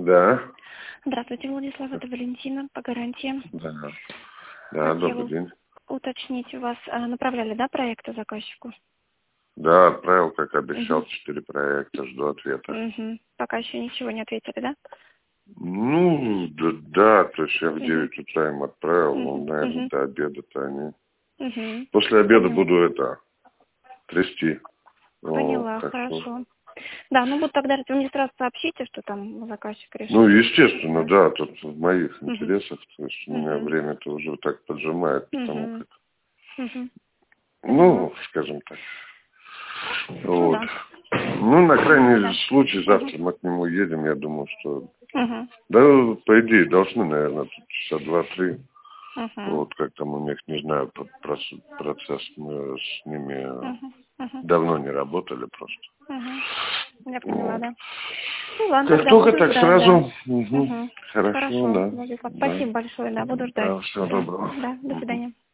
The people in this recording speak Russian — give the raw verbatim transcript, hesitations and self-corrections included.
Да. Здравствуйте, Владислав, это Валентина по гарантии. Да. Да, добрый Хотела день. уточнить, у вас а, направляли, да, проекты заказчику? Да, отправил, как обещал, Угу. четыре проекта, жду ответа. Угу. Пока еще ничего не ответили, да? Ну, да, да, то есть я в Угу. девять утра им отправил, ну, Угу. наверное, Угу. до обеда-то они. Угу. После обеда Поняла. буду это, трясти. Вот, Поняла, так что... хорошо. Да, ну вот тогда вы мне сразу сообщите, что там заказчик решил. Ну, естественно, Да? да, тут в моих Угу. интересах, то есть у меня Угу. время-то уже так поджимает, потому Угу. как, Угу. Поняла. ну, скажем так, Ну вот. да. Ну, на крайний Да. случай Угу. завтра мы к нему едем, я думаю, что... Угу. Да, по идее, должны, наверное, тут часа два-три. Угу. Вот, как там у них, не знаю, про- прос- процесс, мы с ними Угу. Угу. давно не работали просто. Угу. Я поняла, Вот. да. Ну ладно, Как тогда только буду так ждать, да. сразу. Угу. Угу. Хорошо, Хорошо, да. Владислав, Да. спасибо большое, да, буду ждать. Да, всего Да, доброго. да, до Мгм. свидания.